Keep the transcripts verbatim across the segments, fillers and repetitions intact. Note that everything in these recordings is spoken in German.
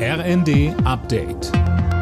R N D Update.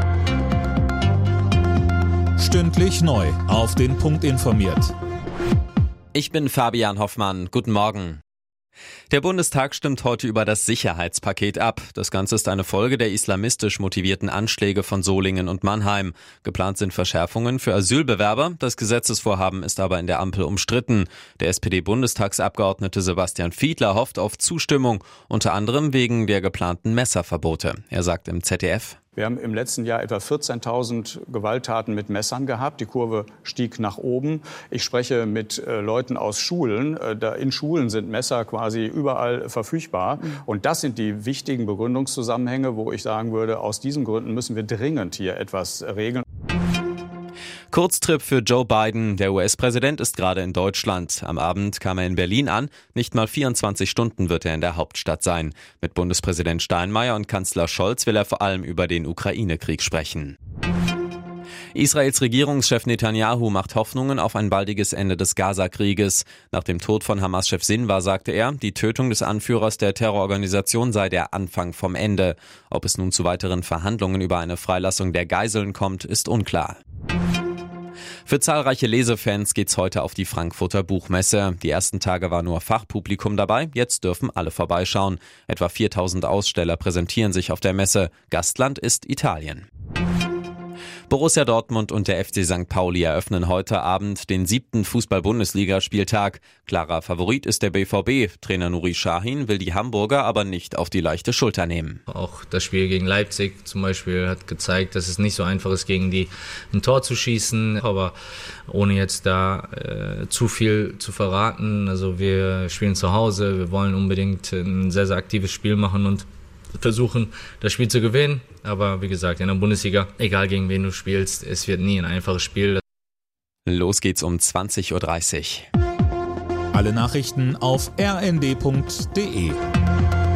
Stündlich neu auf den Punkt informiert. Ich bin Fabian Hoffmann. Guten Morgen. Der Bundestag stimmt heute über das Sicherheitspaket ab. Das Ganze ist eine Folge der islamistisch motivierten Anschläge von Solingen und Mannheim. Geplant sind Verschärfungen für Asylbewerber. Das Gesetzesvorhaben ist aber in der Ampel umstritten. Der S P D-Bundestagsabgeordnete Sebastian Fiedler hofft auf Zustimmung, unter anderem wegen der geplanten Messerverbote. Er sagt im Z D F: Wir haben im letzten Jahr etwa vierzehntausend Gewalttaten mit Messern gehabt. Die Kurve stieg nach oben. Ich spreche mit äh, Leuten aus Schulen. Äh, da in Schulen sind Messer quasi überall verfügbar. Mhm. Und das sind die wichtigen Begründungszusammenhänge, wo ich sagen würde, aus diesen Gründen müssen wir dringend hier etwas regeln. Kurztrip für Joe Biden. Der U S-Präsident ist gerade in Deutschland. Am Abend kam er in Berlin an. Nicht mal vierundzwanzig Stunden wird er in der Hauptstadt sein. Mit Bundespräsident Steinmeier und Kanzler Scholz will er vor allem über den Ukraine-Krieg sprechen. Israels Regierungschef Netanyahu macht Hoffnungen auf ein baldiges Ende des Gaza-Krieges. Nach dem Tod von Hamas-Chef Sinwar sagte er, die Tötung des Anführers der Terrororganisation sei der Anfang vom Ende. Ob es nun zu weiteren Verhandlungen über eine Freilassung der Geiseln kommt, ist unklar. Für zahlreiche Lesefans geht's heute auf die Frankfurter Buchmesse. Die ersten Tage war nur Fachpublikum dabei, jetzt dürfen alle vorbeischauen. Etwa viertausend Aussteller präsentieren sich auf der Messe. Gastland ist Italien. Borussia Dortmund und der F C Sankt Pauli eröffnen heute Abend den siebten Fußball-Bundesliga-Spieltag. Klarer Favorit ist der B V B. Trainer Nuri Sahin will die Hamburger aber nicht auf die leichte Schulter nehmen. Auch das Spiel gegen Leipzig zum Beispiel hat gezeigt, dass es nicht so einfach ist, gegen die ein Tor zu schießen. Aber ohne jetzt da äh, zu viel zu verraten, also wir spielen zu Hause, wir wollen unbedingt ein sehr, sehr aktives Spiel machen und versuchen, das Spiel zu gewinnen. Aber wie gesagt, in der Bundesliga, egal gegen wen du spielst, es wird nie ein einfaches Spiel. Los geht's um zwanzig Uhr dreißig. Alle Nachrichten auf r n d punkt d e.